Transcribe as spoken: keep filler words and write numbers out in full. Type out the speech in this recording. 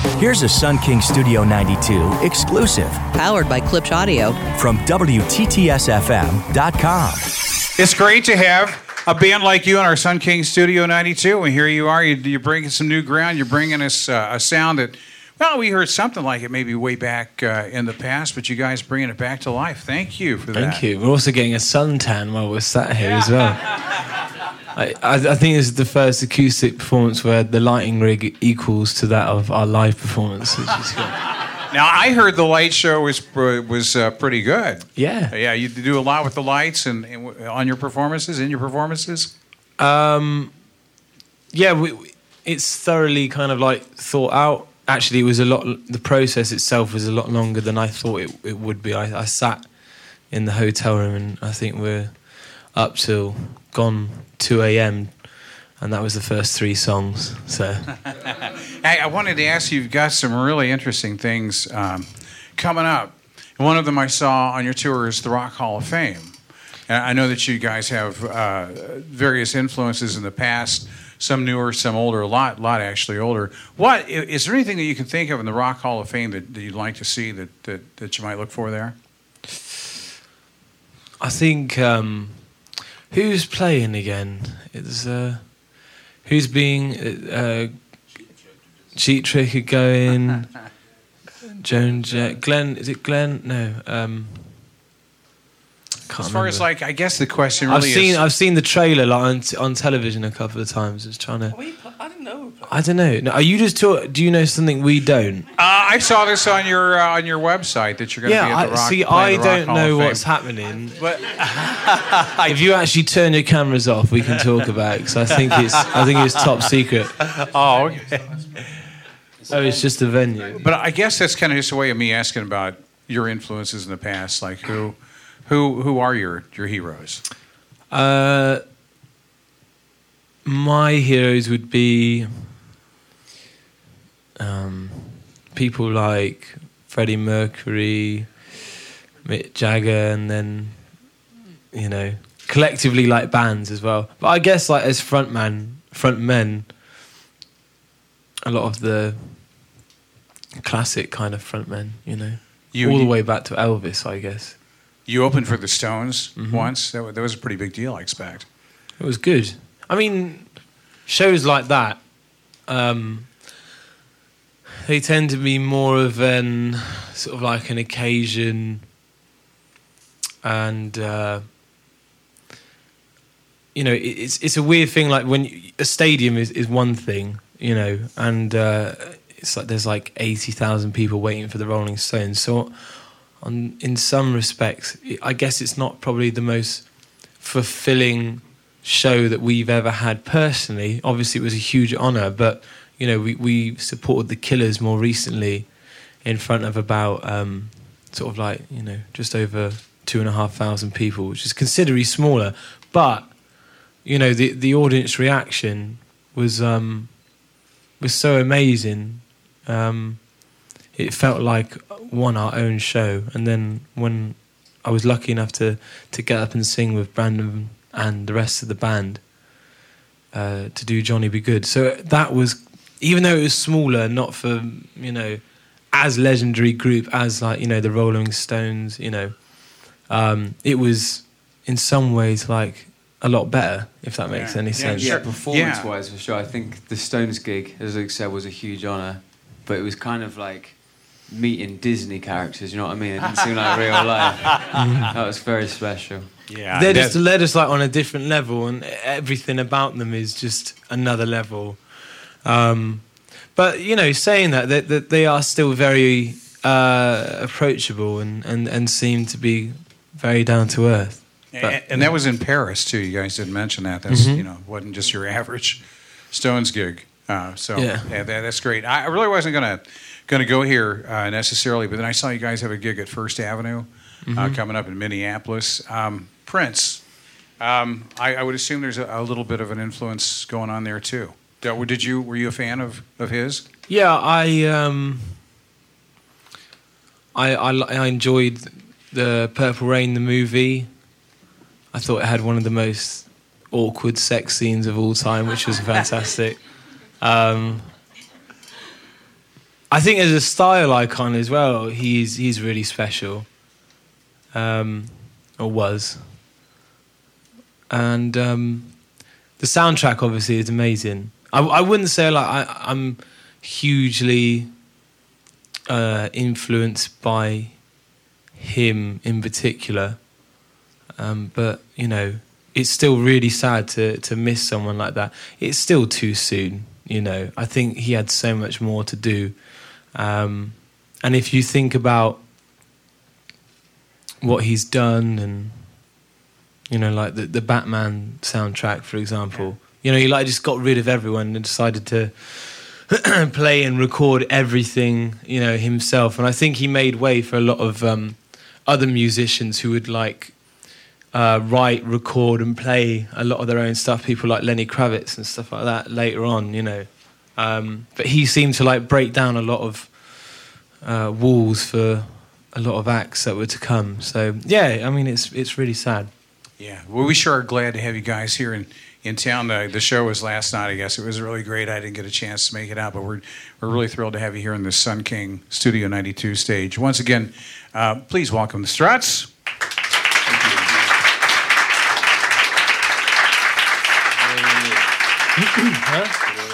Here's a Sun King Studio ninety-two exclusive. Powered by Klipsch Audio. From W T T S F M dot com. It's great to have a band like you in our Sun King Studio ninety-two. And here you are. You, you're bringing some new ground. You're bringing us uh, a sound that, well, we heard something like it maybe way back uh, in the past, but you guys bringing it back to life. Thank you for that. Thank you. We're also getting a suntan while we're sat here as well. I, I, I think this is the first acoustic performance where the lighting rig equals to that of our live performance. Which is good. Now, I heard the light show was was uh, pretty good. Yeah. Yeah, you do a lot with the lights and, and on your performances, in your performances? Um, yeah, we, we, it's thoroughly kind of like thought out. Actually, it was a lot. The process itself was a lot longer than I thought it, it would be. I, I sat in the hotel room and I think we're up till gone two a.m. and that was the first three songs. So, hey, I wanted to ask you. You've got some really interesting things um, coming up. One of them I saw on your tour is the Rock Hall of Fame. And I know that you guys have uh, various influences in the past. Some newer, some older, a lot, lot actually older. What is there anything that you can think of in the Rock Hall of Fame that, that you'd like to see that, that, that you might look for there? I think um, who's playing again? It's uh, who's being uh, Cheap Trick are going. Joan Jett, Glenn. Is it Glenn? No. Um, Can't as far remember. as like, I guess the question really I've seen is. I've seen the trailer like on, t- on television a couple of times. It's trying to. We, I don't know. I don't know. No, are you just talk, do you know something we don't? Uh, I saw this on your uh, on your website that you're going to Yeah, be at the I, Rock. see, playing I the Rock don't Hall know of what's Fame. happening. But If you actually turn your cameras off, we can talk about it because I think it's I think it's top secret. oh, okay. Oh, it's just a venue. But I guess that's kind of just a way of me asking about your influences in the past. Like who, who, who are your your heroes? Uh, my heroes would be um, people like Freddie Mercury, Mick Jagger, and then you know collectively like bands as well. But I guess like as frontman, front men, a lot of the classic kind of frontmen, you know, You- all the you- way back to Elvis, I guess. You opened for the Stones Mhm. once. That was, that was a pretty big deal, I expect. It was good. I mean, shows like that, um, they tend to be more of an sort of like an occasion, and uh, you know, it, it's it's a weird thing. Like when you, a stadium is, is one thing, you know, and uh, it's like there's like eighty thousand people waiting for the Rolling Stones. So, on in some respects, I guess it's not probably the most fulfilling show that we've ever had personally. Obviously, it was a huge honour, but you know, we we supported the Killers more recently in front of about um, sort of like you know just over two and a half thousand people, which is considerably smaller. But you know, the the audience reaction was um, was so amazing. Um, it felt like one our own show, and then when I was lucky enough to to get up and sing with Brandon and the rest of the band uh, to do Johnny Be Good. So that was, even though it was smaller, not for, you know, as legendary group as like, you know, the Rolling Stones, you know, um, it was in some ways like a lot better, if that makes Yeah. any Yeah, sense. sure. Yeah, performance-wise, for sure. I think the Stones gig, as Luke said, was a huge honour, but it was kind of like meeting Disney characters, you know what I mean? It didn't seem like real life. That was very special. Yeah, They're just led us like on a different level, and everything about them is just another level. Um, but you know, saying that, that, that they are still very uh, approachable and, and, and seem to be very down to earth. But, and, and that was in Paris too. You guys didn't mention that. That's Mhm. you know wasn't just your average Stones gig. Uh, so Yeah. yeah, that, that's great. I, I really wasn't gonna gonna go here uh, necessarily, but then I saw you guys have a gig at First Avenue uh, Mhm. coming up in Minneapolis. Um, Prince, um, I, I would assume there's a, a little bit of an influence going on there too. Did did you were you a fan of, of his? Yeah, I um, I, I I enjoyed the Purple Rain, the movie. I thought it had one of the most awkward sex scenes of all time, which was fantastic. Um, I think as a style icon as well, he's he's really special, um, or was. And um, the soundtrack obviously is amazing. I, I wouldn't say like I, I'm hugely uh, influenced by him in particular, um, but you know, it's still really sad to to miss someone like that. It's still too soon, you know. I think he had so much more to do, um, and if you think about what he's done, and you know, like the the Batman soundtrack, for example, you know, he like just got rid of everyone and decided to play and record everything, you know, himself. And I think he made way for a lot of um, other musicians who would like uh, write, record, and play a lot of their own stuff. People like Lenny Kravitz and stuff like that later on, you know. Um, but he seemed to like break down a lot of uh, walls for a lot of acts that were to come. So yeah, I mean, it's it's really sad. Yeah, well, we sure are glad to have you guys here in, in town. Uh, the show was last night, I guess. It was really great. I didn't get a chance to make it out, but we're we're really thrilled to have you here in the Sun King Studio ninety-two stage. Once again, uh, please welcome the Struts. Huh?